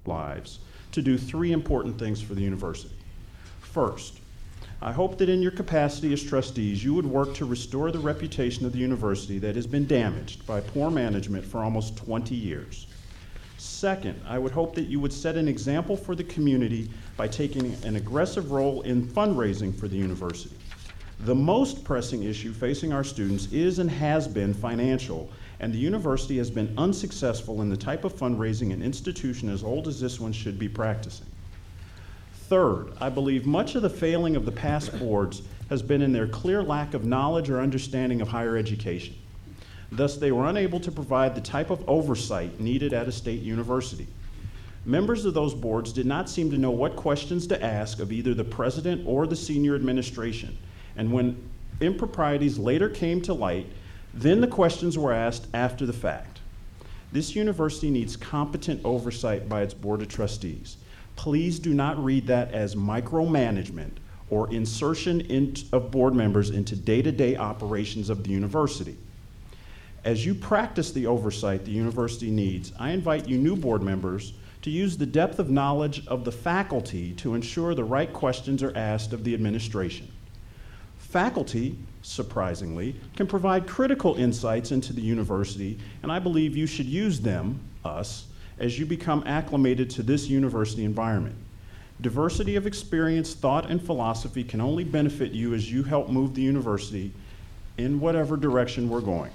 lives to do three important things for the university. First, I hope that in your capacity as trustees, you would work to restore the reputation of the university that has been damaged by poor management for almost 20 years. Second, I would hope that you would set an example for the community by taking an aggressive role in fundraising for the university. The most pressing issue facing our students is and has been financial, and the university has been unsuccessful in the type of fundraising an institution as old as this one should be practicing. Third, I believe much of the failing of the past boards has been in their clear lack of knowledge or understanding of higher education. Thus, they were unable to provide the type of oversight needed at a state university. Members of those boards did not seem to know what questions to ask of either the president or the senior administration. And when improprieties later came to light, then the questions were asked after the fact. This university needs competent oversight by its board of trustees. Please do not read that as micromanagement or insertion of board members into day-to-day operations of the university. As you practice the oversight the university needs, I invite you new board members to use the depth of knowledge of the faculty to ensure the right questions are asked of the administration. Faculty, surprisingly, can provide critical insights into the university, and I believe you should use them, us, as you become acclimated to this university environment. Diversity of experience, thought, and philosophy can only benefit you as you help move the university in whatever direction we're going.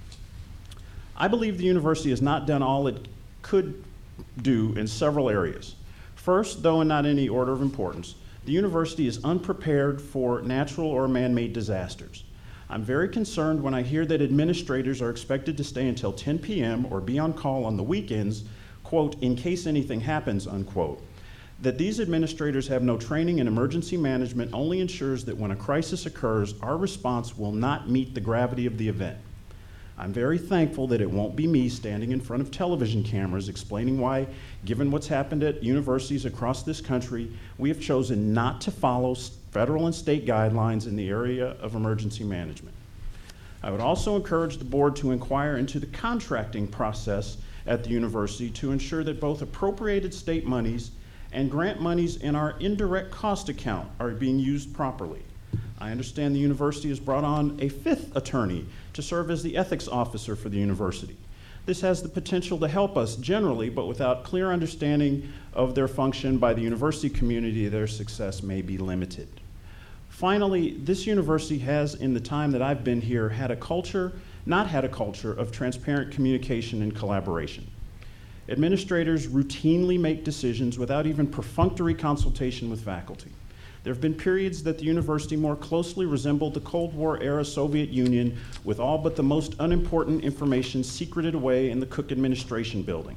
I believe the university has not done all it could do in several areas. First, though in not any order of importance, the university is unprepared for natural or man-made disasters. I'm very concerned when I hear that administrators are expected to stay until 10 p.m. or be on call on the weekends, quote, in case anything happens, unquote. That these administrators have no training in emergency management only ensures that when a crisis occurs, our response will not meet the gravity of the event. I'm very thankful that it won't be me standing in front of television cameras explaining why, given what's happened at universities across this country, we have chosen not to follow federal and state guidelines in the area of emergency management. I would also encourage the board to inquire into the contracting process at the university to ensure that both appropriated state monies and grant monies in our indirect cost account are being used properly. I understand the university has brought on a fifth attorney to serve as the ethics officer for the university. This has the potential to help us generally, but without clear understanding of their function by the university community, their success may be limited. Finally, this university has, in the time that I've been here, not had a culture of transparent communication and collaboration. Administrators routinely make decisions without even perfunctory consultation with faculty. There have been periods that the university more closely resembled the Cold War-era Soviet Union, with all but the most unimportant information secreted away in the Cook administration building.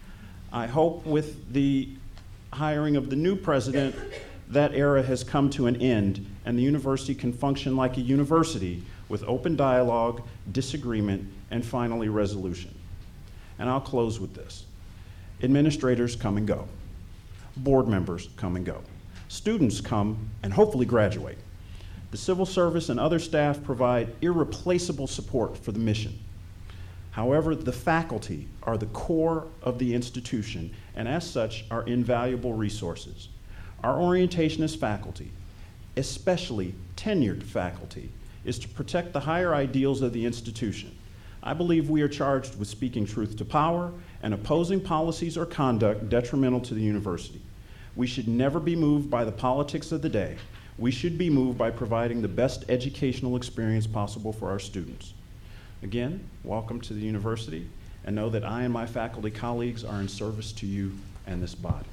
I hope with the hiring of the new president, that era has come to an end, and the university can function like a university with open dialogue, disagreement, and finally resolution. And I'll close with this. Administrators come and go. Board members come and go. Students come and hopefully graduate. The civil service and other staff provide irreplaceable support for the mission. However, the faculty are the core of the institution and as such are invaluable resources. Our orientation as faculty, especially tenured faculty, is to protect the higher ideals of the institution. I believe we are charged with speaking truth to power and opposing policies or conduct detrimental to the university. We should never be moved by the politics of the day. We should be moved by providing the best educational experience possible for our students. Again, welcome to the university, and know that I and my faculty colleagues are in service to you and this body.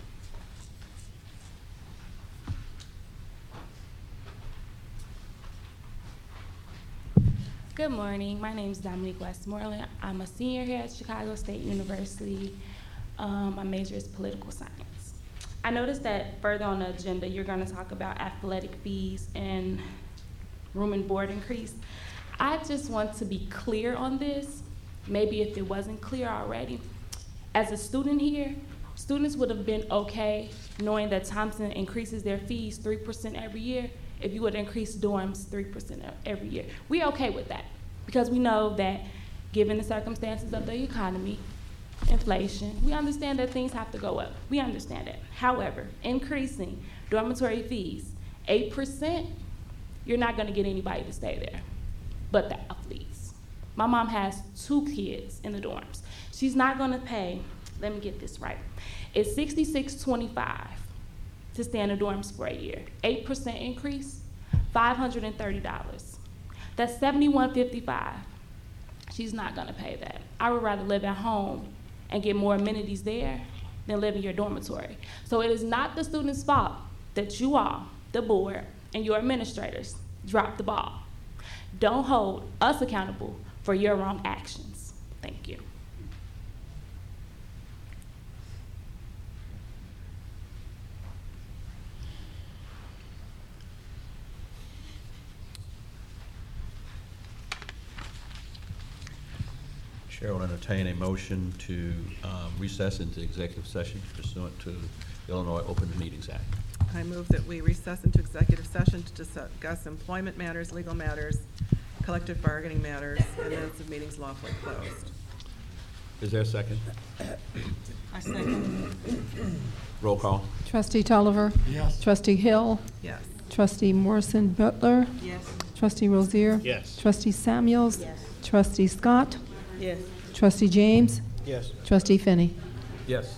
Good morning. My name is Dominique Westmoreland. I'm a senior here at Chicago State University. My major is political science. I noticed that further on the agenda, you're going to talk about athletic fees and room and board increase. I just want to be clear on this, maybe if it wasn't clear already. As a student here, students would have been okay knowing that Thompson increases their fees 3% every year if you would increase dorms 3% every year. We're okay with that because we know that given the circumstances of the economy inflation. We understand that things have to go up. We understand that. However, increasing dormitory fees 8%, you're not going to get anybody to stay there but the athletes. My mom has 2 kids in the dorms. She's not going to pay, let me get this right, it's $66.25 to stay in the dorms for a year. 8% increase, $530. That's $71.55. She's not gonna pay that. I would rather live at home and get more amenities there than live in your dormitory. So it is not the student's fault that you all, the board, and your administrators dropped the ball. Don't hold us accountable for your wrong actions. Thank you. Chair will entertain a motion to recess into executive session pursuant to the Illinois Open Meetings Act. I move that we recess into executive session to discuss employment matters, legal matters, collective bargaining matters, and minutes of meetings lawfully closed. Is there a second? I second. Roll call. Trustee Tolliver? Yes. Trustee Hill? Yes. Trustee Morrison Butler? Yes. Trustee Rozier? Yes. Trustee Samuels? Yes. Trustee Scott? Yes. Trustee James? Yes. Trustee Finney? Yes.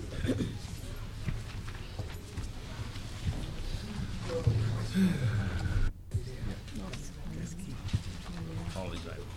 All these items.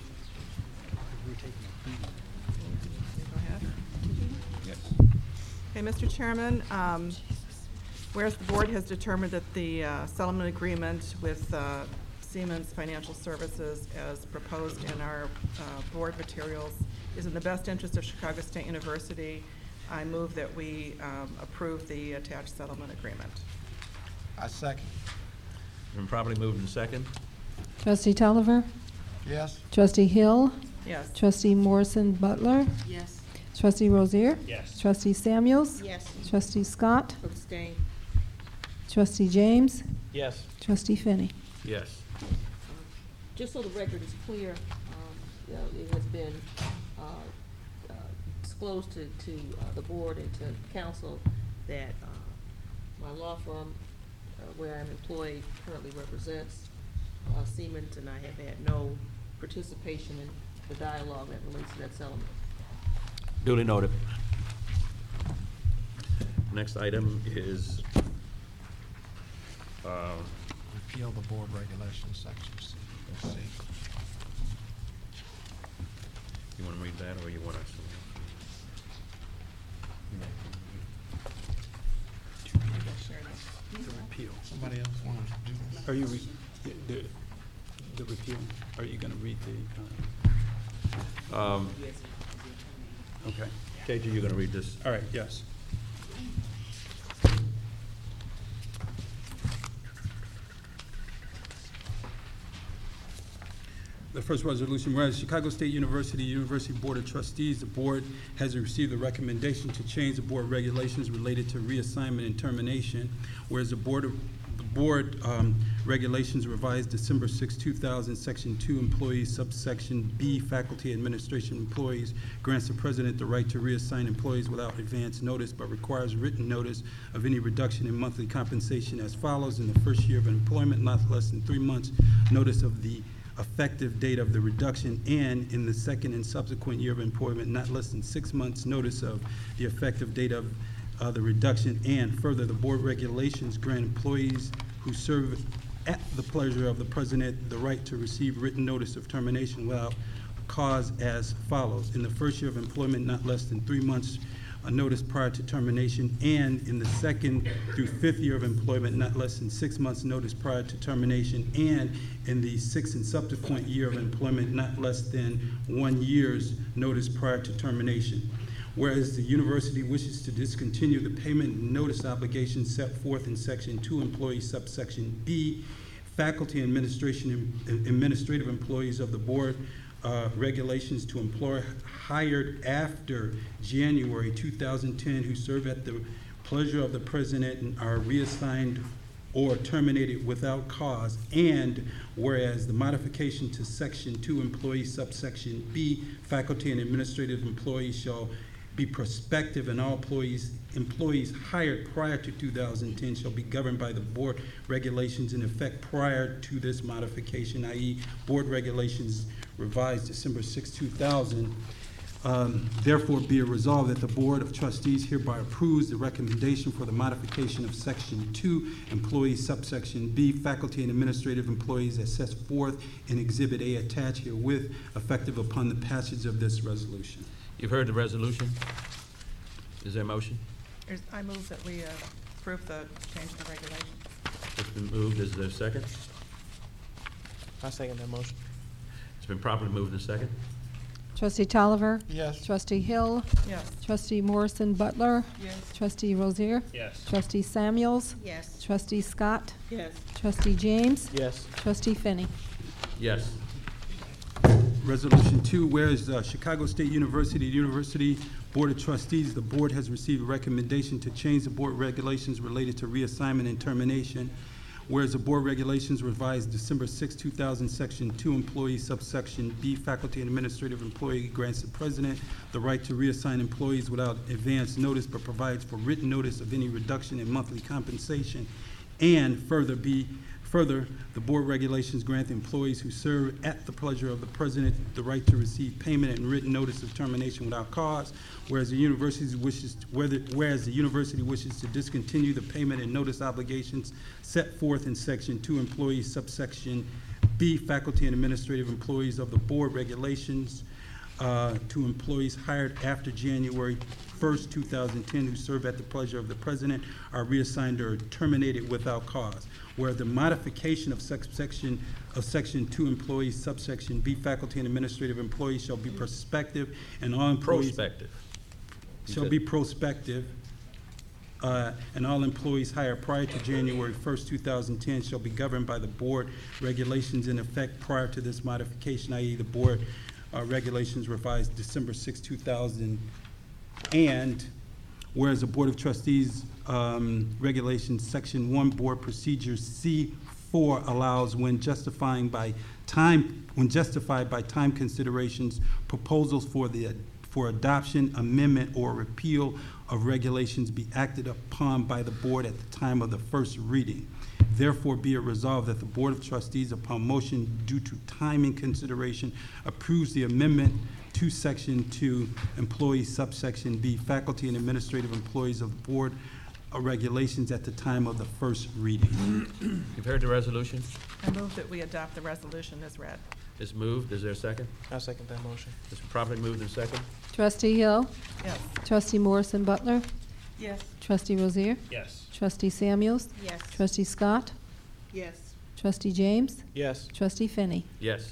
Go ahead. Yes. Okay, Mr. Chairman, whereas the board has determined that the settlement agreement with Siemens Financial Services as proposed in our board materials is in the best interest of Chicago State University, I move that we approve the attached settlement agreement. I second. Been properly moved in second. Trustee Tolliver? Yes. Trustee Hill? Yes. Trustee Morrison Butler? Yes. Trustee Rozier? Yes. Trustee Samuels? Yes. Trustee Scott? Abstain. Trustee James? Yes. Trustee Finney? Yes. Just so the record is clear, it has been disclosed to the board and to council that my law firm, where I'm employed, currently represents Siemens, and I have had no participation in the dialogue that relates to that settlement. Duly noted. Next item is Repeal the board regulations, section C. you want to read that, or you want us to? Repeal. Somebody else wants to do this? Are you, the repeal, are you gonna read the, okay, KG, you're going to read this. all right, yes. The first resolution, whereas Chicago State University Board of Trustees, the board has received a recommendation to change the board regulations related to reassignment and termination, whereas the board regulations revised December 6, 2000, Section 2 employees, subsection B, faculty administration employees, grants the president the right to reassign employees without advance notice, but requires written notice of any reduction in monthly compensation as follows: in the first year of employment, not less than 3 months, notice of the effective date of the reduction, and in the second and subsequent year of employment, not less than 6 months, notice of the effective date of the reduction. And further, the board regulations grant employees who serve at the pleasure of the president the right to receive written notice of termination without cause as follows: in the first year of employment, not less than 3 months, a notice prior to termination, and in the second through fifth year of employment, not less than 6 months notice prior to termination, and in the sixth and subsequent year of employment, not less than 1 year's notice prior to termination. Whereas the university wishes to discontinue the payment notice obligation set forth in Section 2 employees, subsection B, faculty and administrative employees of the board regulations to employ hired after January 2010 who serve at the pleasure of the president and are reassigned or terminated without cause. And whereas the modification to Section 2 employees, subsection B, faculty and administrative employees shall be prospective, and all employees hired prior to 2010 shall be governed by the board regulations in effect prior to this modification, i.e. board regulations revised December 6, 2000. Therefore, be it resolved that the Board of Trustees hereby approves the recommendation for the modification of Section 2, employees, subsection B, faculty and administrative employees as set forth in Exhibit A attached herewith, effective upon the passage of this resolution. You've heard the resolution. Is there a motion? I move that we approve the change in the regulations. It's been moved. Is there a second? I second that motion. It's been properly moved and second. Trustee Tolliver? Yes. Trustee Hill? Yes. Trustee Morrison Butler? Yes. Trustee Rozier? Yes. Trustee Samuels? Yes. Trustee Scott? Yes. Trustee James? Yes. Trustee Finney? Yes. Resolution 2, whereas Chicago State University Board of Trustees, the board has received a recommendation to change the board regulations related to reassignment and termination. Whereas the board regulations revised December 6, 2000, Section 2, employees, subsection B, faculty and administrative employee grants the president the right to reassign employees without advance notice, but provides for written notice of any reduction in monthly compensation. And further, the board regulations grant the employees who serve at the pleasure of the president the right to receive payment and written notice of termination without cause. Whereas the university wishes to discontinue the payment and notice obligations set forth in Section 2, employees, subsection B, faculty and administrative employees of the board regulations, to employees hired after January 1st, 2010, who serve at the pleasure of the president, are reassigned or terminated without cause. Where the modification of Section 2, employees, subsection B, faculty and administrative employees shall be prospective, and all employees Prospective. shall be prospective, and all employees hired prior to January 1st, 2010 shall be governed by the board regulations in effect prior to this modification, i.e. the board regulations revised December 6, 2000. And whereas the Board of Trustees regulations, Section 1, Board Procedures C4 allows when justified by time considerations, proposals for adoption, amendment, or repeal of regulations be acted upon by the board at the time of the first reading. Therefore, be it resolved that the Board of Trustees, upon motion due to timing consideration, approves the amendment to Section 2, employees, subsection B, faculty and administrative employees of the board regulations at the time of the first reading. You've heard the resolution. I move that we adopt the resolution as read. It's moved. Is there a second? I second that motion. It's been properly moved and second. Trustee Hill? Yes. Trustee Morrison Butler? Yes. Trustee Rozier? Yes. Trustee Samuels? Yes. Trustee Scott? Yes. Trustee James? Yes. Trustee Finney? Yes.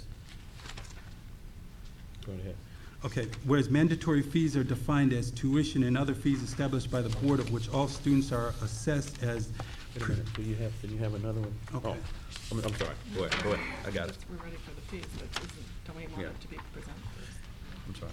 Go ahead. Okay, whereas mandatory fees are defined as tuition and other fees established by the board of which all students are assessed as. Wait a minute. Did you have another one? Okay. Oh, I'm sorry. Go ahead. I got it. We're ready for the fees, but don't we want Yeah. it to be presented first? I'm sorry.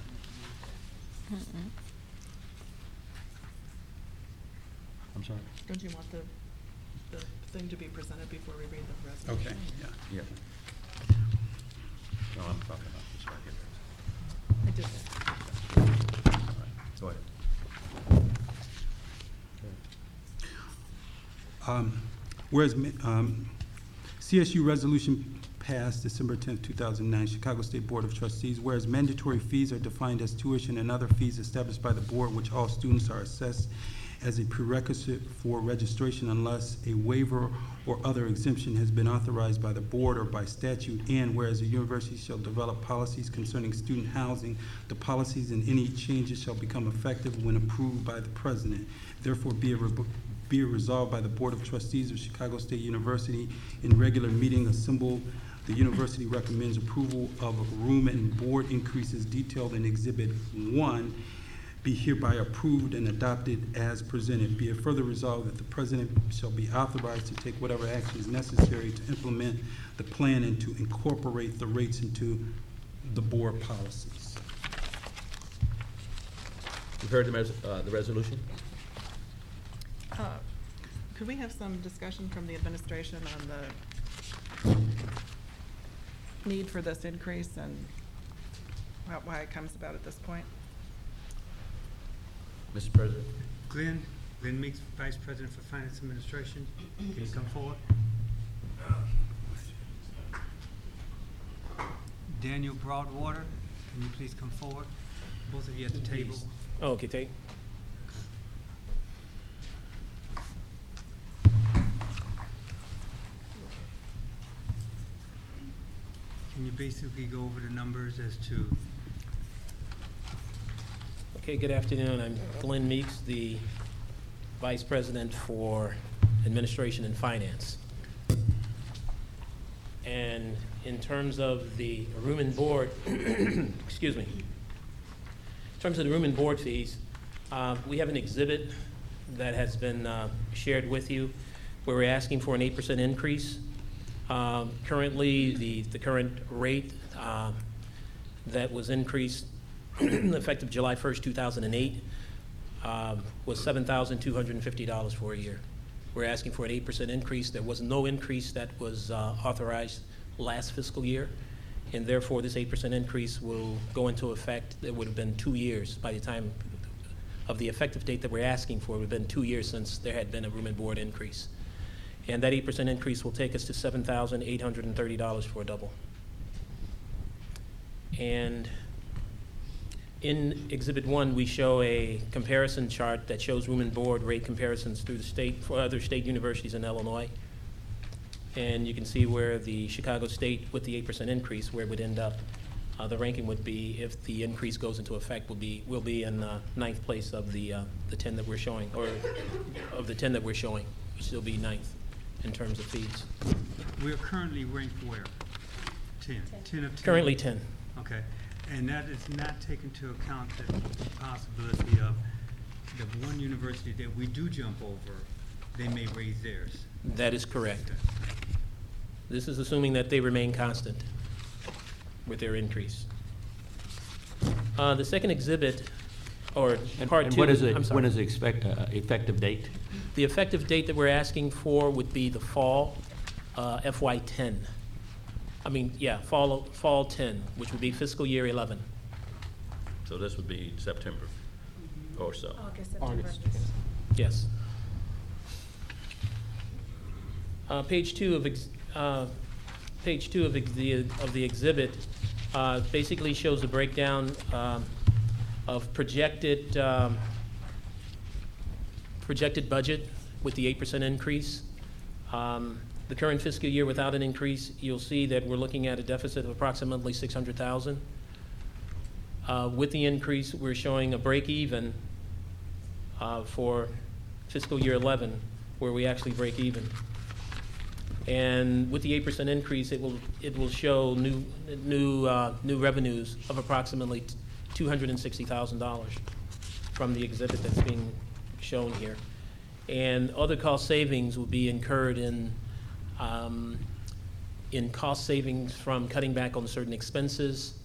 I'm sorry. Don't you want the thing to be presented before we read the resolution? Okay, yeah. Yeah. No, I'm talking about this right here. I did that. All right. Go ahead. Whereas CSU resolution passed December 10th, 2009, Chicago State Board of Trustees, whereas mandatory fees are defined as tuition and other fees established by the board which all students are assessed as a prerequisite for registration unless a waiver or other exemption has been authorized by the board or by statute, and whereas the university shall develop policies concerning student housing, the policies and any changes shall become effective when approved by the president. Therefore, be it resolved by the Board of Trustees of Chicago State University in regular meeting assembled, the university recommends approval of room and board increases detailed in Exhibit 1 be hereby approved and adopted as presented. Be it further resolved that the president shall be authorized to take whatever actions necessary to implement the plan and to incorporate the rates into the board policies. You've heard the resolution? Could we have some discussion from the administration on the need for this increase and why it comes about at this point? Mr. President. Glenn Meeks, Vice President for Finance Administration, can you come forward? Daniel Broadwater, can you please come forward? Both of you at the table. Oh, okay, take. Can you basically go over the numbers as to, Okay, good afternoon. I'm Glenn Meeks, the Vice President for Administration and Finance. And in terms of the room and board, excuse me, in terms of the room and board fees, we have an exhibit that has been shared with you where we're asking for an 8% increase. Currently, the current rate that was increased effective July 1st, 2008, was $7,250 for a year. We're asking for an 8% increase. There was no increase that was authorized last fiscal year, and therefore this 8% increase will go into effect. It would have been 2 years by the time of the effective date that we're asking for. It would have been 2 years since there had been a room and board increase. And that 8% increase will take us to $7,830 for a double. And in Exhibit 1, we show a comparison chart that shows room and board rate comparisons through the state for other state universities in Illinois. And you can see where the Chicago State, with the 8% increase, where it would end up. The ranking would be, if the increase goes into effect, will be in ninth place of the 10 that we're showing, or of the 10 that we're showing, which will be ninth in terms of fees. we're currently ranked where? 10? 10 of 10? Currently 10. Okay, and that is not taken into account the possibility of the one university that we do jump over, they may raise theirs. That is correct. This is assuming that they remain constant with their increase. The second exhibit, or part And two. what is it, I'm sorry. when is the effective date? The effective date that we're asking for would be the fall, FY10. Fall 10, which would be fiscal year 11. So this would be September or so. August. Yes. Page two of the exhibit basically shows a breakdown of projected budget with the 8% increase. The current fiscal year without an increase, you'll see that we're looking at a deficit of approximately $600,000. With the increase, we're showing a break even for fiscal year 11, where we actually break even. And with the 8% increase, it will show new revenues of approximately $260,000 from the exhibit that's being shown here. And other cost savings will be incurred in cost savings from cutting back on certain expenses,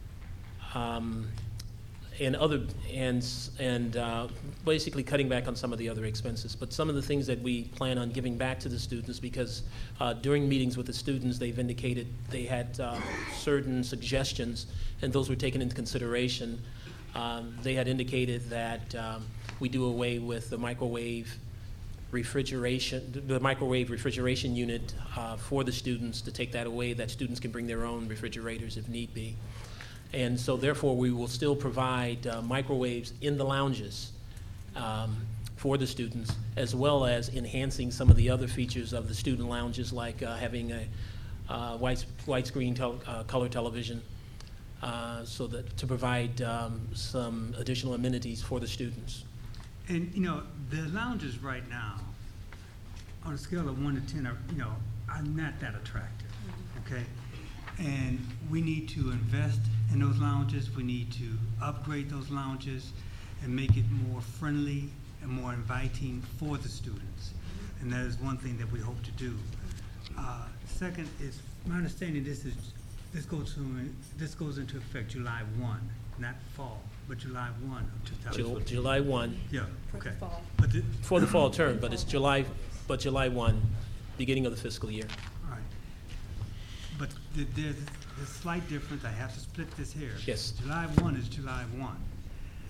basically cutting back on some of the other expenses. But some of the things that we plan on giving back to the students, because during meetings with the students, they've indicated they had certain suggestions, and those were taken into consideration. They had indicated that we do away with the microwave refrigeration unit for the students, to take that away, that students can bring their own refrigerators if need be. And so therefore, we will still provide microwaves in the lounges for the students, as well as enhancing some of the other features of the student lounges, like having a widescreen color television, so that to provide some additional amenities for the students. And, the lounges right now, on a scale of 1 to 10, are not that attractive, okay? And we need to invest in those lounges. We need to upgrade those lounges and make it more friendly and more inviting for the students. And that is one thing that we hope to do. Second is, my understanding, this goes into effect July 1, not fall, but July 1 of 2014. July 1. Yeah, okay. For the fall. But For the fall term, but it's July 1, beginning of the fiscal year. all right. But there's a slight difference. I have to split this here. Yes. July 1 is July 1.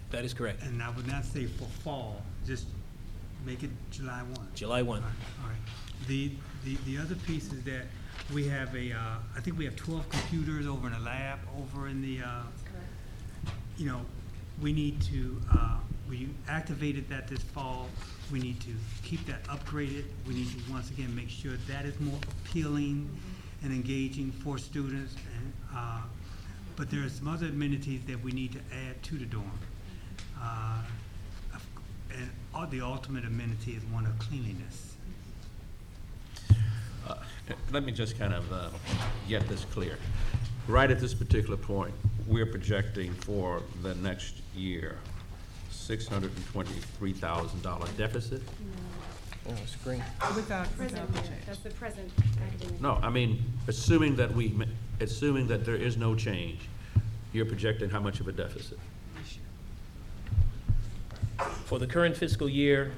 That is correct. And I would not say for fall, just make it July 1. July 1. All right. The other piece is that we have I think we have 12 computers over in the lab, over in the, you know, we need to, we activated that this fall. We need to keep that upgraded. We need to, once again, make sure that is more appealing and engaging for students. And, but there are some other amenities that we need to add to the dorm. And the ultimate amenity is one of cleanliness. Let me just kind of get this clear. Right at this particular point, we're projecting for the next year $623,000 deficit. Screen. Without the Present year, change. that's the present academic. No, I mean, assuming that there is no change, you're projecting how much of a deficit? For the current fiscal year,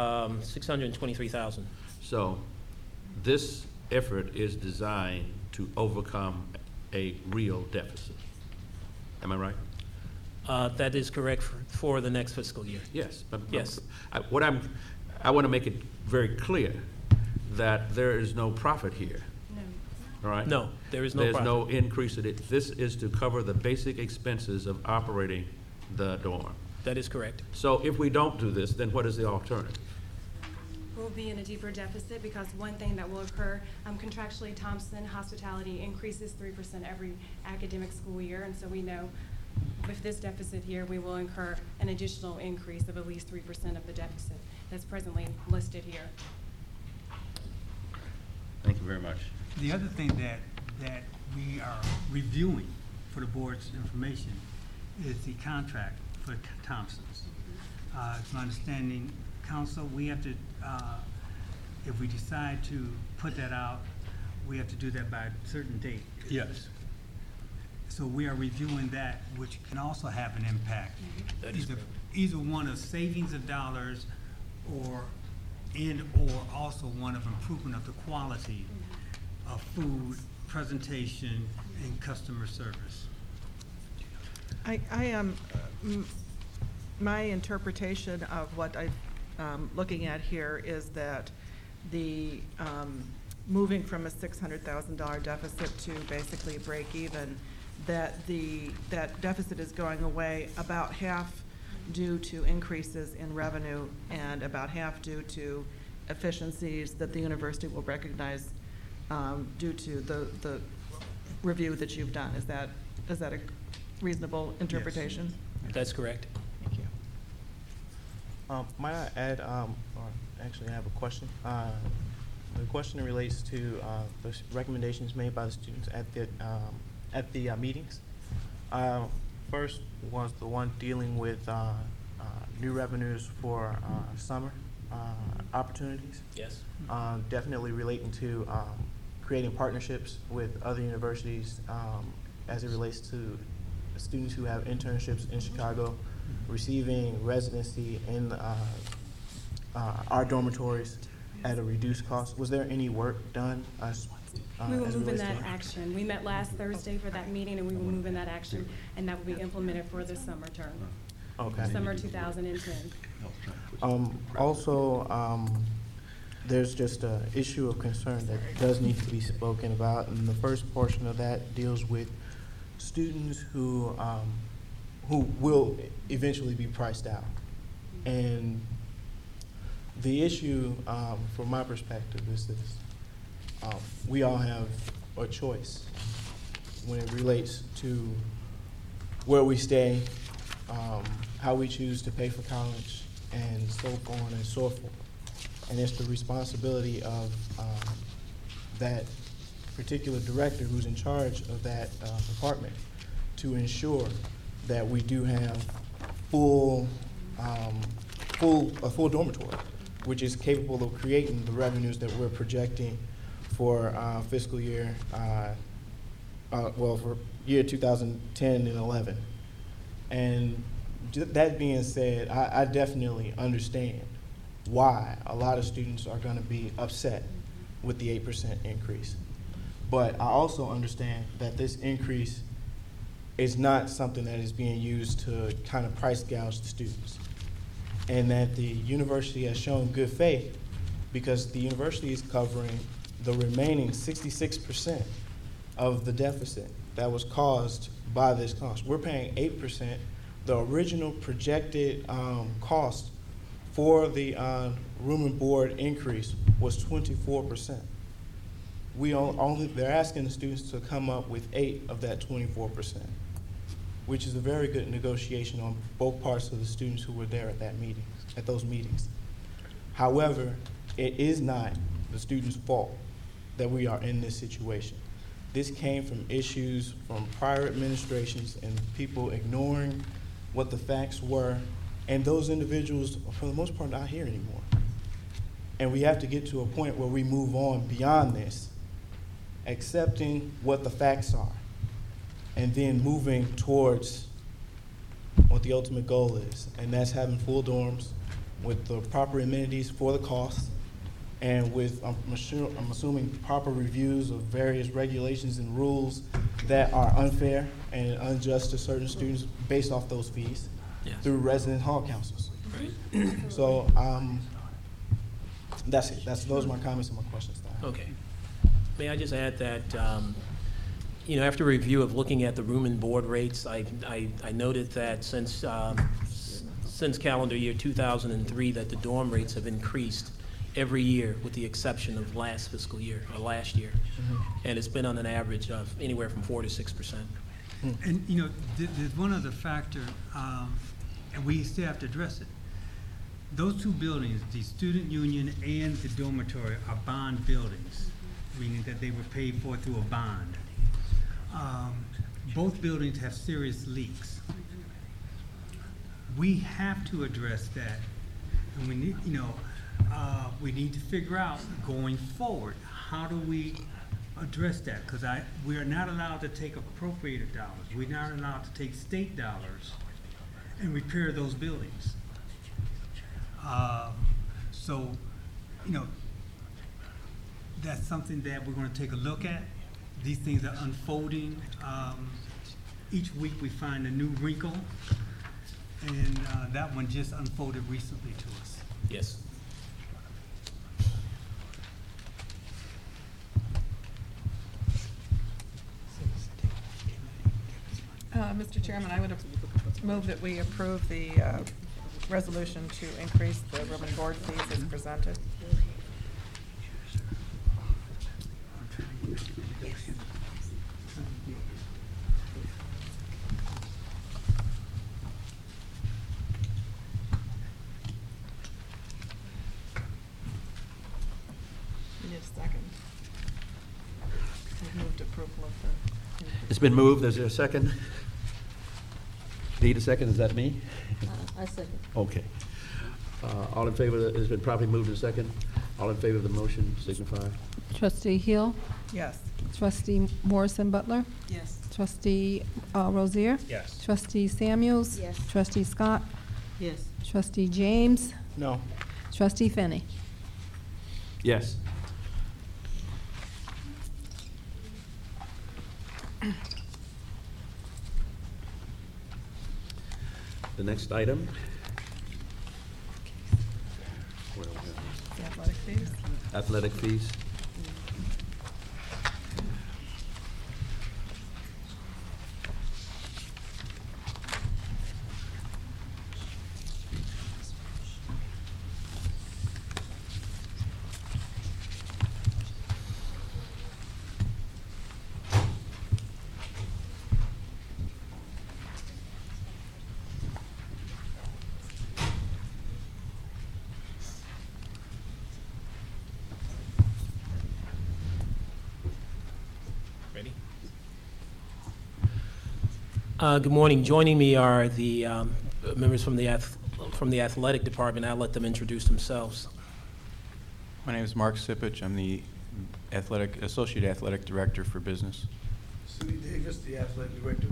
623,000. So this effort is designed to overcome a real deficit. Am I right? That is correct for the next fiscal year. Yes. Yes. I want to make it very clear that there is no profit here. No. All right? No, there is no There's profit. no increase in it. This is to cover the basic expenses of operating the dorm. That is correct. So if we don't do this, then what is the alternative? We'll be in a deeper deficit because one thing that will occur, contractually, Thompson Hospitality increases 3% every academic school year, and so we know with this deficit here, we will incur an additional increase of at least 3% of the deficit that's presently listed here. Thank you very much. The other thing that we are reviewing for the board's information is the contract for Thompson's. It's my understanding, council, we have to, if we decide to put that out, we have to do that by a certain date. Yes. So we are reviewing that, which can also have an impact. That is Either one of savings of dollars or also one of improvement of the quality of food, presentation, and customer service. I am, my interpretation of what I'm looking at here is that the, moving from a $600,000 deficit to basically break even, that that deficit is going away about half due to increases in revenue and about half due to efficiencies that the university will recognize due to the review that you've done. Is that a reasonable interpretation? That's correct. Thank you. Might I add, or actually I have a question. The question relates to the recommendations made by the students at the meetings. First was the one dealing with new revenues for summer opportunities. Yes. Definitely relating to creating partnerships with other universities as it relates to students who have internships in Chicago, receiving residency in our dormitories at a reduced cost. Was there any work done? We will move in that action. We met last Thursday for that meeting, and we will move in that action, and that will be implemented for the summer term. Okay. Summer 2010. Also, there's just an issue of concern that does need to be spoken about, and the first portion of that deals with students who will eventually be priced out. And the issue, from my perspective, is this. We all have a choice when it relates to where we stay, how we choose to pay for college, and so on and so forth. And it's the responsibility of that particular director who's in charge of that department to ensure that we do have a full dormitory, which is capable of creating the revenues that we're projecting for fiscal year, for year 2010 and 11. And that being said, I definitely understand why a lot of students are going to be upset with the 8% increase. But I also understand that this increase is not something that is being used to kind of price gouge the students. And that the university has shown good faith because the university is covering the remaining 66% of the deficit that was caused by this cost. We're paying 8%. The original projected cost for the room and board increase was 24%. They're asking the students to come up with 8 of that 24%, which is a very good negotiation on both parts of the students who were there at those meetings. However, it is not the students' fault that we are in this situation. This came from issues from prior administrations and people ignoring what the facts were, and those individuals, for the most part, are not here anymore. And we have to get to a point where we move on beyond this, accepting what the facts are, and then moving towards what the ultimate goal is, and that's having full dorms with the proper amenities for the cost, and with, I'm assuming, proper reviews of various regulations and rules that are unfair and unjust to certain students based off those fees through resident hall councils. Right. So that's it. Those are my comments and my questions. Okay. May I just add that, after review of looking at the room and board rates, I noted that since calendar year 2003, that the dorm rates have increased every year with the exception of last fiscal year, or last year. Mm-hmm. And it's been on an average of anywhere from 4 to 6%. And, there's one other factor, and we still have to address it. Those two buildings, the student union and the dormitory, are bond buildings, meaning that they were paid for through a bond. Both buildings have serious leaks. We have to address that, and we need to figure out going forward, how do we address that? Because we are not allowed to take appropriated dollars. We're not allowed to take state dollars and repair those buildings. So, that's something that we're going to take a look at. These things are unfolding. Each week we find a new wrinkle, and that one just unfolded recently to us. Yes. Mr. Chairman, I would have moved that we approve the resolution to increase the room and board fees as presented. You need a second. We've moved approval of the. It's been moved. Is there a second? Need a second? Is that me? I second. Okay. All in favor, it's been properly moved and second. All in favor of the motion, signify. Trustee Hill? Yes. Trustee Morrison Butler? Yes. Trustee Rozier? Yes. Trustee Samuels? Yes. Trustee Scott? Yes. Trustee James? No. Trustee Finney? Yes. The next item. The athletic fees. Athletic fees. Ready? Good morning. Joining me are the members from the athletic department. I'll let them introduce themselves. My name is Mark Sipich. I'm the Associate Athletic Director for Business. Sue Davis, the athletic director.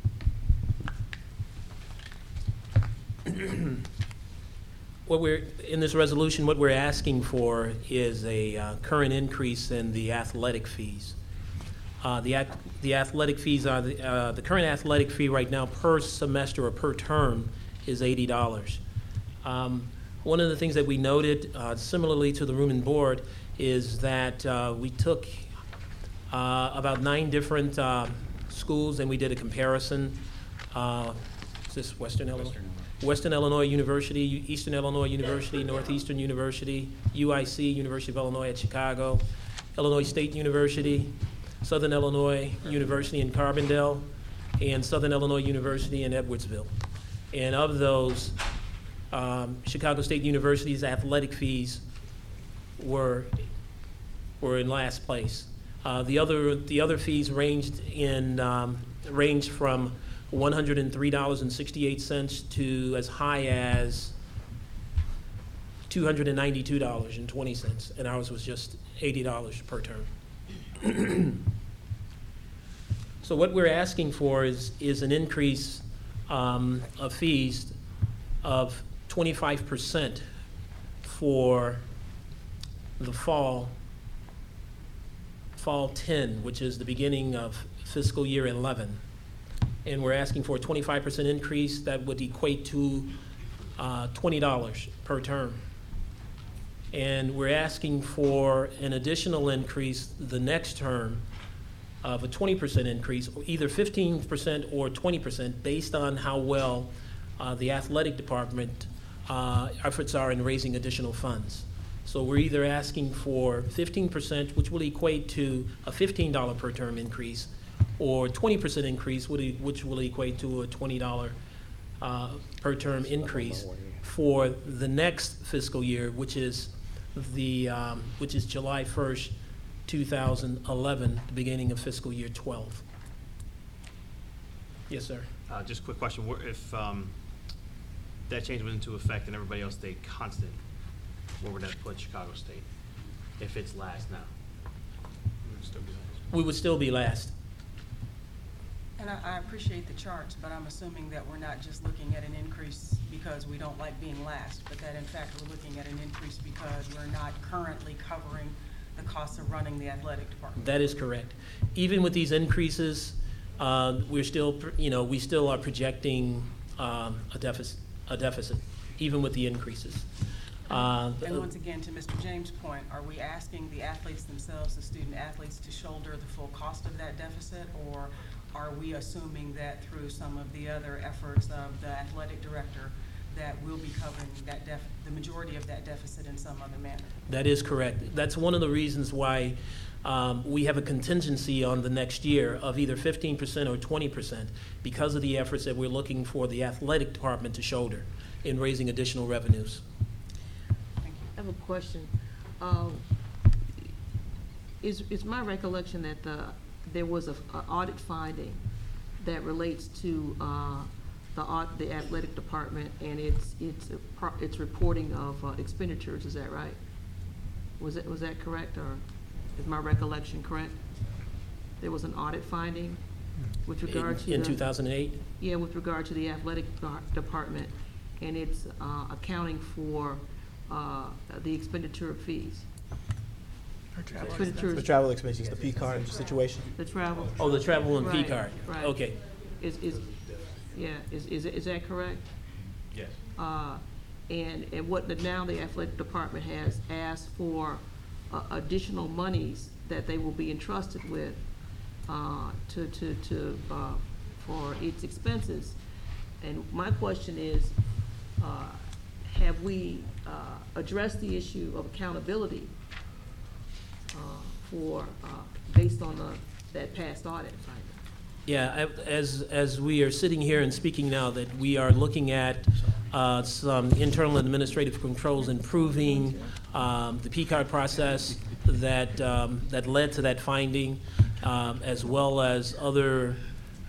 In this resolution, what we're asking for is a current increase in the athletic fees. The athletic fees are, the current athletic fee right now per semester or per term is $80. One of the things that we noted, similarly to the room and board, is that we took about 9 different schools and we did a comparison. Is this Western Illinois? Western Illinois University, Eastern Illinois University, Northeastern University, UIC, University of Illinois at Chicago, Illinois State University, Southern Illinois University in Carbondale, and Southern Illinois University in Edwardsville. And of those, Chicago State University's athletic fees were in last place. The other fees ranged from $103.68 to as high as $292.20, and ours was just $80 per term. So what we're asking for is an increase of fees of 25% for the fall 10, which is the beginning of fiscal year 11. And we're asking for a 25% increase that would equate to $20 per term. And we're asking for an additional increase the next term of a 20% increase, either 15% or 20%, based on how well the athletic department efforts are in raising additional funds. So we're either asking for 15%, which will equate to a $15 per term increase, or 20% increase, which will equate to a $20 per term increase for the next fiscal year, which is July 1st, 2011, the beginning of fiscal year 12. Yes, sir. Just a quick question. If that change went into effect and everybody else stayed constant, where would that put Chicago State if it's last now? We would still be last. And I appreciate the charts, but I'm assuming that we're not just looking at an increase because we don't like being last, but that in fact we're looking at an increase because we're not currently covering the costs of running the athletic department. That is correct. Even with these increases, we still are projecting a deficit, even with the increases. And once again, to Mr. James' point, are we asking the athletes themselves, the student athletes, to shoulder the full cost of that deficit, or are we assuming that through some of the other efforts of the athletic director that we'll be covering the majority of that deficit in some other manner? That is correct. That's one of the reasons why we have a contingency on the next year of either 15% or 20% because of the efforts that we're looking for the athletic department to shoulder in raising additional revenues. I have a question. Is my recollection that there was an audit finding that relates to the athletic department and its reporting of expenditures? Is that right? Was that correct, or is my recollection correct? There was an audit finding with regard to in 2008. Yeah, with regard to the athletic department and its accounting for the expenditure of fees. The travel expenses, the P card situation. The travel. Oh, the travel and P Right, card. right. Okay. Is that correct? Yes. And what now the athletic department has asked for additional monies that they will be entrusted with for its expenses. And my question is, have we addressed the issue of accountability based on that past audit finding? Yeah, as we are sitting here and speaking now, that we are looking at some internal administrative controls, improving the P-card process that led to that finding, as well as other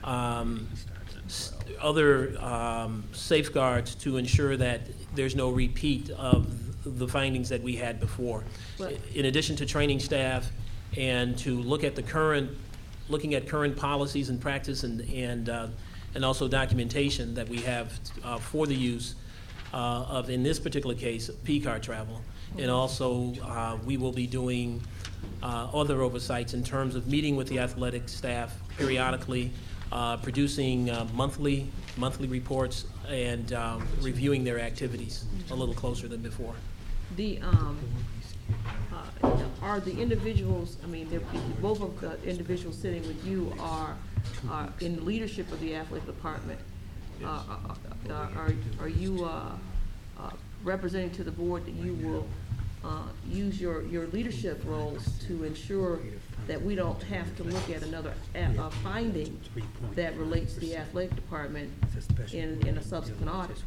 safeguards to ensure that there's no repeat of the findings that we had before. In addition to training staff and to looking at current policies and practice and also documentation that we have for the use of, in this particular case, P-card travel. And also we will be doing other oversights in terms of meeting with the athletic staff periodically, producing monthly reports, and reviewing their activities a little closer than before. Are the individuals, I mean, both of the individuals sitting with you are in leadership of the athletic department. Are you representing to the board that you will use your leadership roles to ensure that we don't have to look at another finding that relates to the athletic department in a subsequent audit?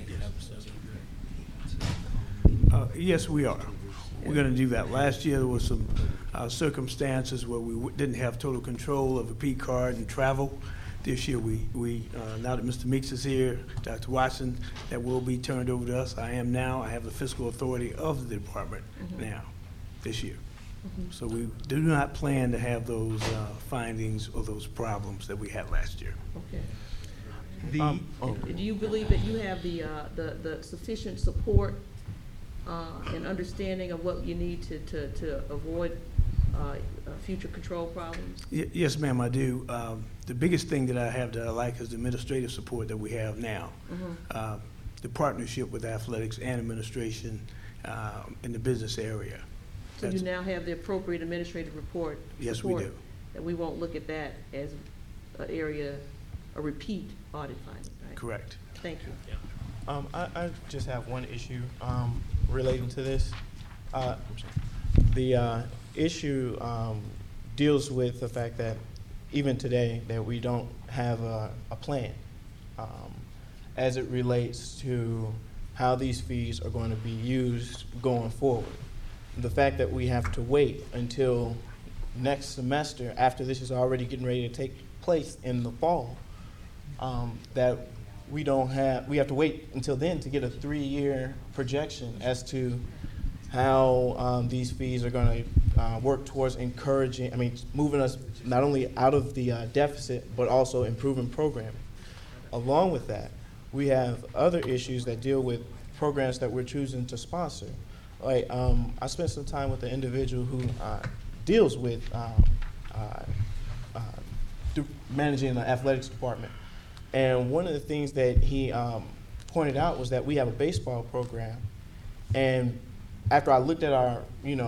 Yes, we are. We're going to do that. Last year, there was some circumstances where we didn't have total control of a P card and travel. This year, we now that Mr. Meeks is here, Dr. Watson, that will be turned over to us. I have the fiscal authority of the department now, this year. So we do not plan to have those findings or those problems that we had last year. Okay. Do you believe that you have the sufficient support and understanding of what you need to avoid future control problems? Yes, ma'am, I do. The biggest thing that I have that I like is the administrative support that we have now. The partnership with athletics and administration in the business area. So you now have the appropriate administrative report? Yes, we do. That we won't look at that as an area, a repeat audit finding, right? Correct. Thank you. I just have one issue relating to this. The issue deals with the fact that even today that we don't have a plan as it relates to how these fees are going to be used going forward. The fact that we have to wait until next semester, after this is already getting ready to take place in the fall, that we have to wait until then to get a 3-year projection as to how these fees are going to work towards moving us not only out of the deficit, but also improving programming. Along with that, we have other issues that deal with programs that we're choosing to sponsor. Like, I spent some time with an individual who deals with managing the athletics department. And one of the things that he pointed out was that we have a baseball program. And after I looked at our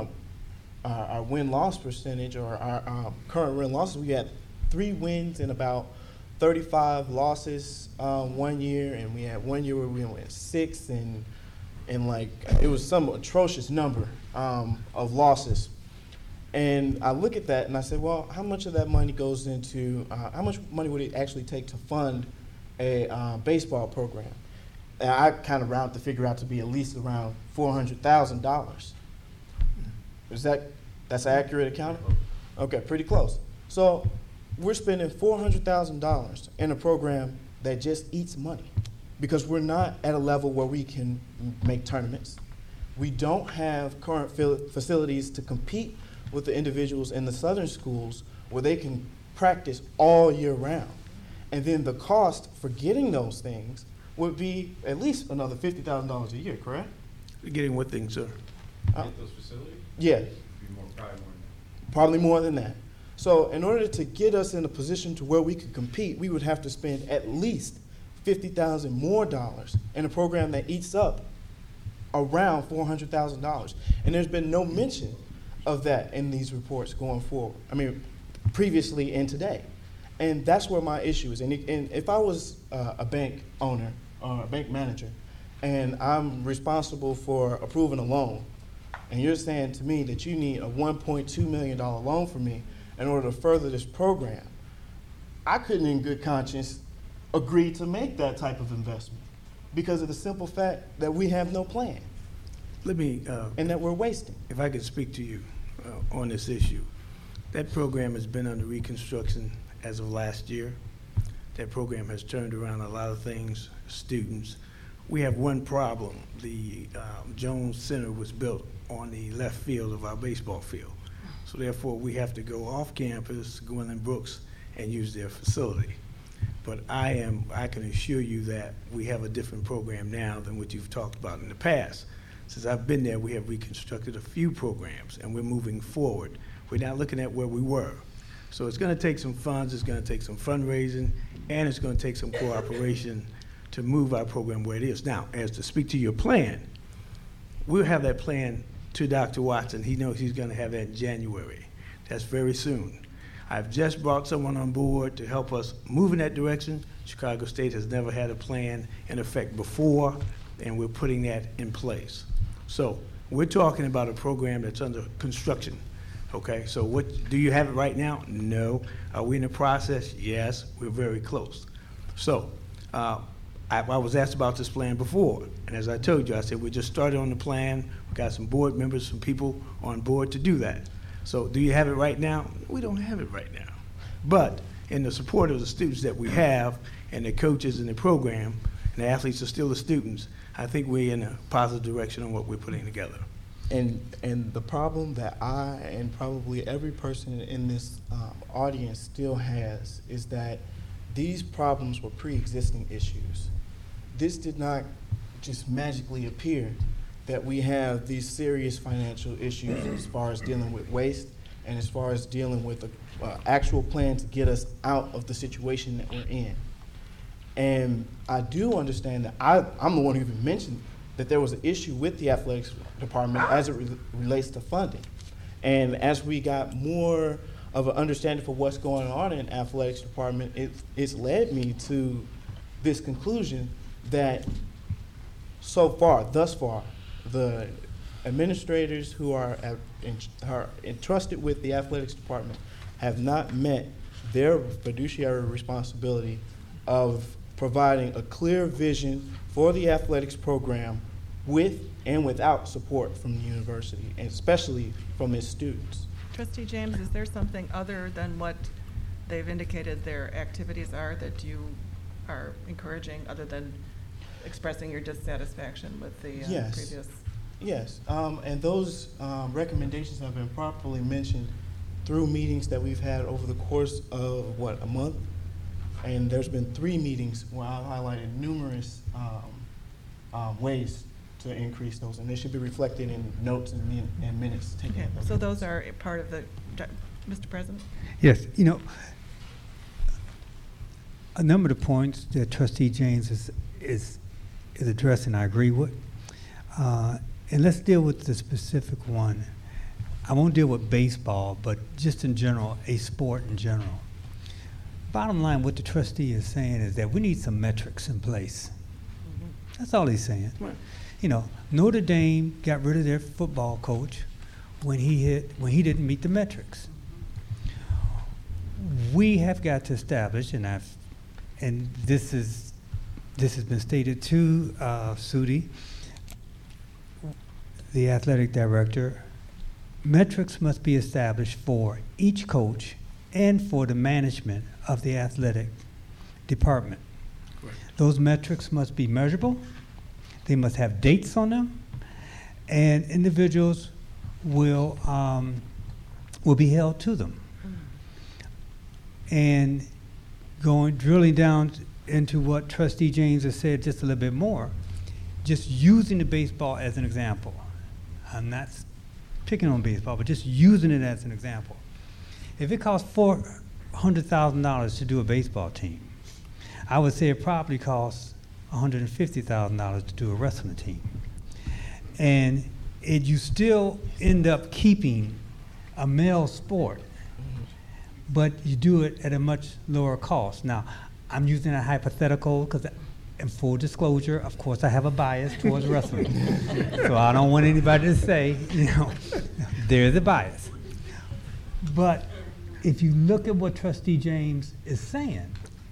win-loss percentage, or our current win losses, we had 3 wins and about 35 losses 1 year, and we had 1 year where we went 6, and it was some atrocious number of losses. And I look at that and I said, well, how much of that money goes into, how much money would it actually take to fund a baseball program? And I kind of rounded the figure out to be at least around $400,000. That's an accurate account? Okay, pretty close. So we're spending $400,000 in a program that just eats money because we're not at a level where we can make tournaments. We don't have current facilities to compete with the individuals in the southern schools where they can practice all year round. And then the cost for getting those things would be at least another $50,000 a year, correct? Getting what things, sir? Those facilities? Yeah. Probably more than that. Probably more than that. So in order to get us in a position to where we could compete, we would have to spend at least $50,000 more in a program that eats up around $400,000. And there's been no mention of that in these reports going forward. Previously and today. And that's where my issue is. And if I was a bank owner or a bank manager, and I'm responsible for approving a loan, and you're saying to me that you need a $1.2 million loan from me in order to further this program, I couldn't in good conscience agree to make that type of investment because of the simple fact that we have no plan. And that we're wasting. If I could speak to you on this issue. That program has been under reconstruction as of last year. That program has turned around a lot of things, students. We have one problem. The Jones Center was built on the left field of our baseball field. So therefore, we have to go off campus, Gwendolyn Brooks, and use their facility. But I can assure you that we have a different program now than what you've talked about in the past. since I've been there, we have reconstructed a few programs, and we're moving forward. We're not looking at where we were. So it's going to take some funds, it's going to take some fundraising, and it's going to take some cooperation to move our program where it is. Now, as to speak to your plan, we'll have that plan to Dr. Watson. He knows he's going to have that in January. That's very soon. I've just brought someone on board to help us move in that direction. Chicago State has never had a plan in effect before, and we're putting that in place. So we're talking about a program that's under construction. Okay, so do you have it right now? No. Are we in the process? Yes, we're very close. So I was asked about this plan before, and as I told you, I said we just started on the plan. We got some board members, some people on board to do that. So do you have it right now? We don't have it right now. But in the support of the students that we have and the coaches in the program, and the athletes are still the students, I think we're in a positive direction on what we're putting together. And the problem that I and probably every person in this audience still has is that these problems were pre-existing issues. This did not just magically appear that we have these serious financial issues as far as dealing with waste and as far as dealing with an actual plan to get us out of the situation that we're in. And I do understand that I'm the one who even mentioned that there was an issue with the athletics department as it relates to funding. And as we got more of an understanding for what's going on in the athletics department, it's led me to this conclusion that thus far, the administrators who are entrusted with the athletics department have not met their fiduciary responsibility of providing a clear vision for the athletics program with and without support from the university, and especially from its students. Trustee James, is there something other than what they've indicated their activities are that you are encouraging, other than expressing your dissatisfaction with the previous? Yes, and those recommendations have been properly mentioned through meetings that we've had over the course of, a month? And there's been 3 meetings where I highlighted numerous ways to increase those, and they should be reflected in notes and minutes taken. Okay, so those are part of the, Mr. President? Yes, a number of the points that Trustee James is addressing, I agree with. And let's deal with the specific one. I won't deal with baseball, but just in general, a sport in general. Bottom line, what the trustee is saying is that we need some metrics in place. That's all he's saying. Right. Notre Dame got rid of their football coach when he didn't meet the metrics. We have got to establish, and this has been stated to Sudi, the athletic director. Metrics must be established for each coach and for the management of the athletic department. Correct. Those metrics must be measurable. They must have dates on them, and individuals will be held to them. And drilling down into what Trustee James has said just a little bit more, just using the baseball as an example. I'm not picking on baseball, but just using it as an example. If it costs $400,000 to do a baseball team, I would say it probably costs $150,000 to do a wrestling team. And you still end up keeping a male sport, but you do it at a much lower cost. Now, I'm using a hypothetical because, in full disclosure, of course, I have a bias towards wrestling. So I don't want anybody to say, there's a bias. But if you look at what Trustee James is saying,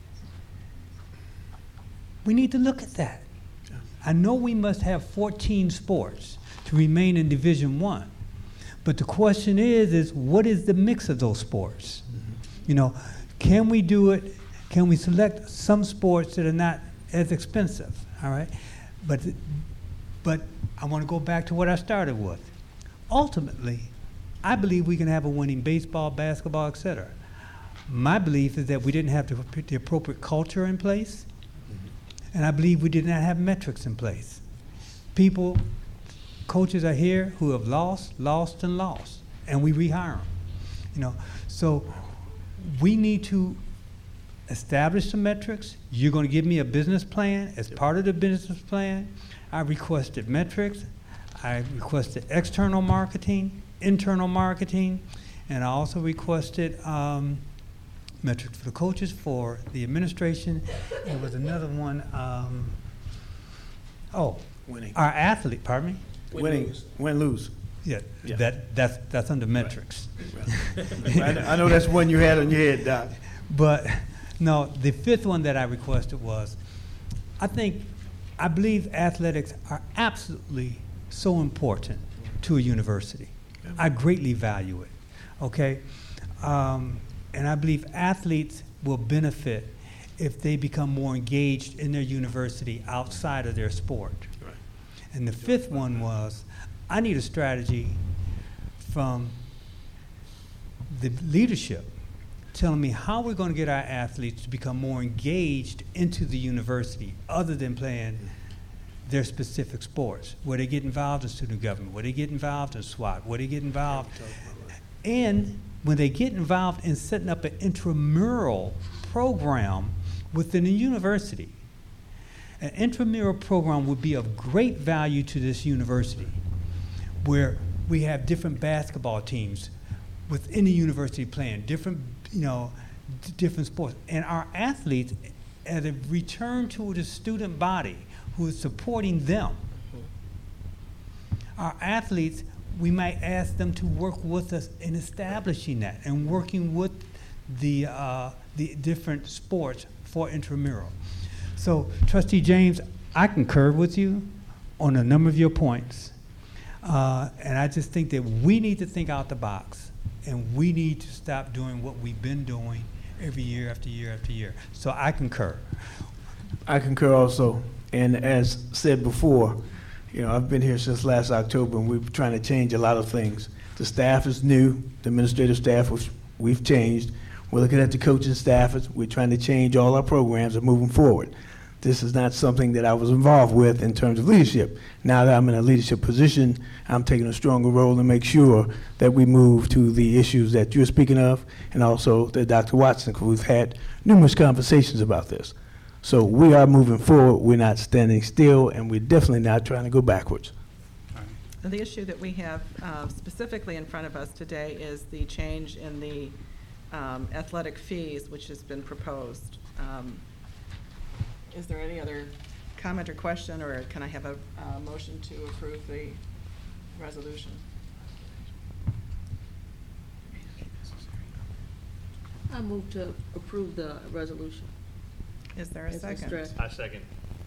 we need to look at that. I know we must have 14 sports to remain in Division I, but the question is what is the mix of those sports? Can we do it? Can we select some sports that are not as expensive? All right, but I want to go back to what I started with. Ultimately, I believe we can have a winning baseball, basketball, etc. My belief is that we didn't have the appropriate culture in place, and I believe we did not have metrics in place. People coaches are here who have lost, and lost, and we rehire them. So we need to establish some metrics. You're going to give me a business plan. As part of the business plan, I requested metrics. I requested external marketing, internal marketing, and I also requested metrics for the coaches, for the administration. There was another one. Winning. Our athlete. Pardon me. Winning. Win, lose. Yeah, Yeah. that's under metrics. I know that's one you had on your head, Doc. But no, the fifth one that I requested was, I believe athletics are absolutely so important to a university. I greatly value it, okay? And I believe athletes will benefit if they become more engaged in their university outside of their sport. Right. And the fifth one was, I need a strategy from the leadership telling me how we're going to get our athletes to become more engaged into the university other than playing their specific sports, where they get involved in student government, where they get involved in SWAT, where they get involved, and when they get involved in setting up an intramural program within the university. An intramural program would be of great value to this university, where we have different basketball teams within the university playing different, different sports. And our athletes, as a return to the student body who is supporting them, our athletes, we might ask them to work with us in establishing that and working with the different sports for intramural. So, Trustee James, I concur with you on a number of your points. And I just think that we need to think out the box, and we need to stop doing what we've been doing every year after year after year. So I concur. I concur also. And as said before, I've been here since last October, and we're trying to change a lot of things. The staff is new, the administrative staff, which we've changed. We're looking at the coaching staff. We're trying to change all our programs and moving forward. This is not something that I was involved with in terms of leadership. Now that I'm in a leadership position, I'm taking a stronger role to make sure that we move to the issues that you're speaking of, and also that Dr. Watson, because we've had numerous conversations about this. So we are moving forward. We're not standing still, and we're definitely not trying to go backwards. And the issue that we have specifically in front of us today is the change in the athletic fees, which has been proposed. Is there any other comment or question, or can I have a motion to approve the resolution? I move to approve the resolution. Is there a second? I second.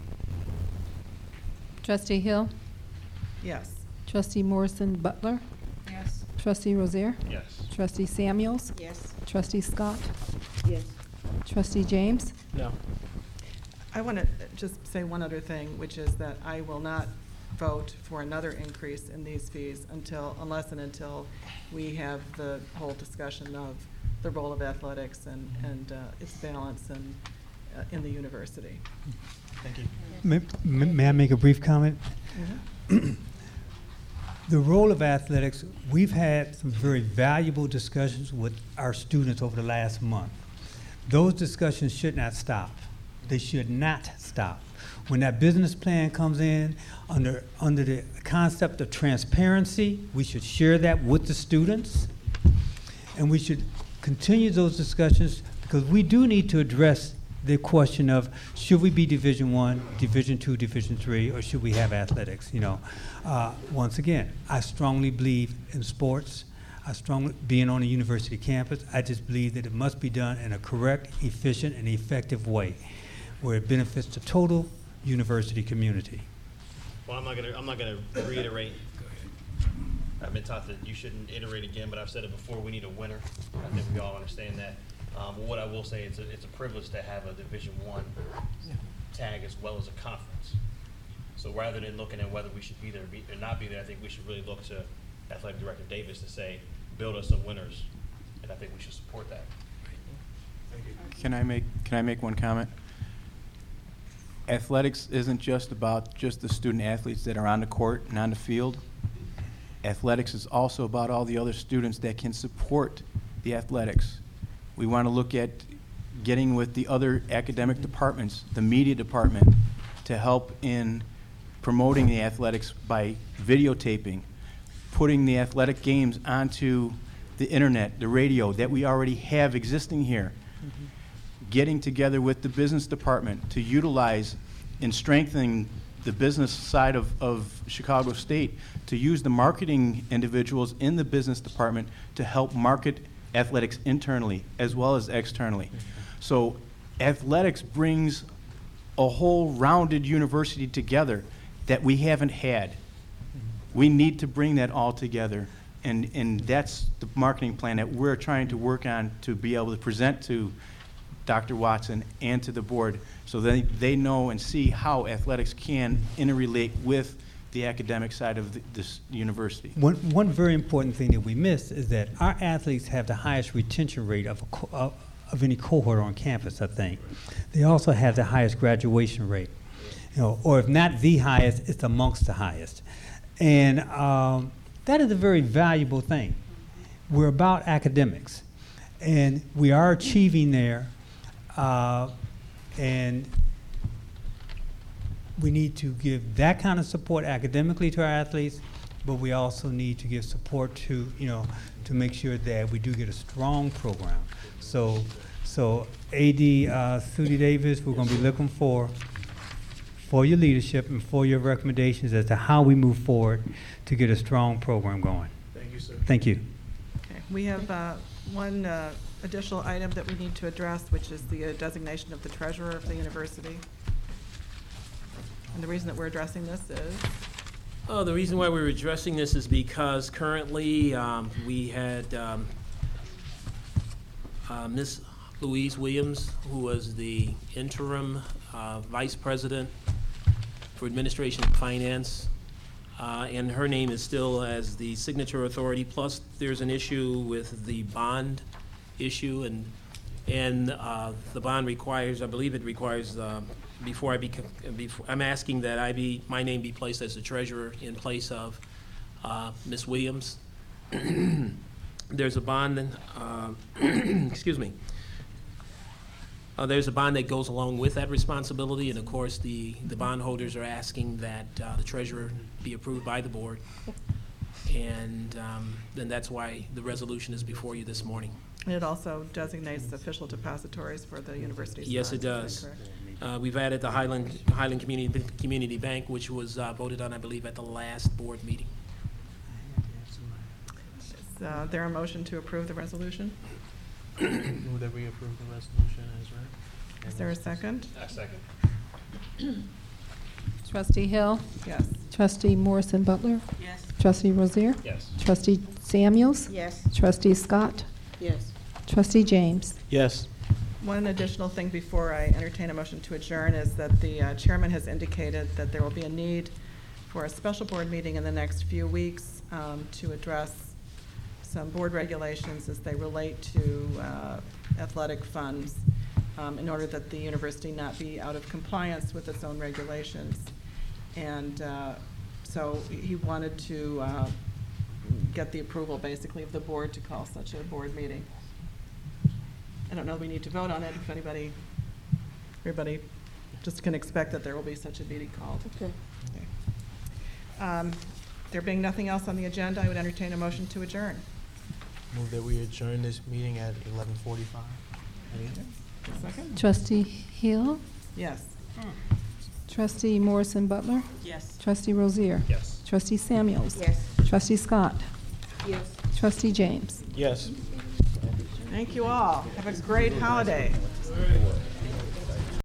Trustee Hill? Yes. Trustee Morrison Butler? Yes. Trustee Rozier? Yes. Trustee Samuels? Yes. Trustee Scott? Yes. Trustee James? No. I want to just say one other thing, which is that I will not vote for another increase in these fees unless and until we have the whole discussion of the role of athletics and its balance in the university. Thank you. May I make a brief comment? Mm-hmm. The role of athletics, we've had some very valuable discussions with our students over the last month. Those discussions should not stop. They should not stop. When that business plan comes in under the concept of transparency, we should share that with the students, and we should continue those discussions, because we do need to address the question of, should we be Division I, Division II, Division III, or should we have athletics? Once again, I strongly believe in sports. I strongly, being on a university campus, I just believe that it must be done in a correct, efficient, and effective way, where it benefits the total university community. Well, I'm not gonna reiterate. I've been taught that you shouldn't iterate again, but I've said it before. We need a winner. I think we all understand that. What I will say, it's a privilege to have a Division I tag as well as a conference. So rather than looking at whether we should be there or not be there, I think we should really look to Athletic Director Davis to say, build us some winners, and I think we should support that. Can I make one comment? athletics isn't just about just the student athletes that are on the court and on the field. Athletics is also about all the other students that can support the athletics. We want to look at getting with the other academic departments, the media department, to help in promoting the athletics by videotaping, putting the athletic games onto the internet, the radio that we already have existing here. Getting together with the business department to utilize and strengthening the business side of Chicago State, to use the marketing individuals in the business department to help market athletics internally as well as externally. So athletics brings a whole rounded university together that we haven't had. We need to bring that all together, and that's the marketing plan that we're trying to work on to be able to present to Dr. Watson and to the board, so they know and see how athletics can interrelate with the academic side of this university. One very important thing that we missed is that our athletes have the highest retention rate of any cohort on campus, I think. They also have the highest graduation rate, or if not the highest, it's amongst the highest. And that is a very valuable thing. We're about academics, and we are achieving there. And we need to give that kind of support academically to our athletes, but we also need to give support to, to make sure that we do get a strong program. So AD Sudi Davis, we're going to be looking for your leadership and for your recommendations as to how we move forward to get a strong program going. Thank you, sir. Thank you. Okay, we have one additional item that we need to address, which is the designation of the treasurer of the university. And the reason that we're addressing this is? The reason why we're addressing this is because currently we had Ms. Louise Williams, who was the interim vice president for administration and finance, and her name is still as the signature authority. Plus, there's an issue with the bond issue, and the bond requires, I believe it requires, I'm asking that my name be placed as the treasurer in place of Ms. Williams. There's a bond, excuse me. There's a bond that goes along with that responsibility, and of course the bondholders are asking that the treasurer be approved by the board, and then that's why the resolution is before you this morning. And it also designates official depositories for the university's Yes, it funds, is does. that correct? We've added the Highland Community Bank, which was voted on, I believe, at the last board meeting. Is there a motion to approve the resolution? Move that we approve the resolution as read. Is there a second? I second. Trustee Hill? Yes. Trustee Morrison Butler? Yes. Trustee Rozier? Yes. Trustee Samuels? Yes. Trustee Scott? Yes. Trustee James? Yes. One additional thing before I entertain a motion to adjourn is that the chairman has indicated that there will be a need for a special board meeting in the next few weeks to address some board regulations as they relate to athletic funds in order that the university not be out of compliance with its own regulations. And so he wanted to get the approval basically of the board to call such a board meeting. I don't know if we need to vote on it, if everybody just can expect that there will be such a meeting called. Okay. There being nothing else on the agenda, I would entertain a motion to adjourn. Move that we adjourn this meeting at 11:45. Second? Trustee Hill? Yes. Trustee Morrison Butler? Yes. Trustee Rozier? Yes. Trustee Samuels? Yes. Trustee Scott? Yes. Trustee James? Yes. Thank you all. Have a great holiday.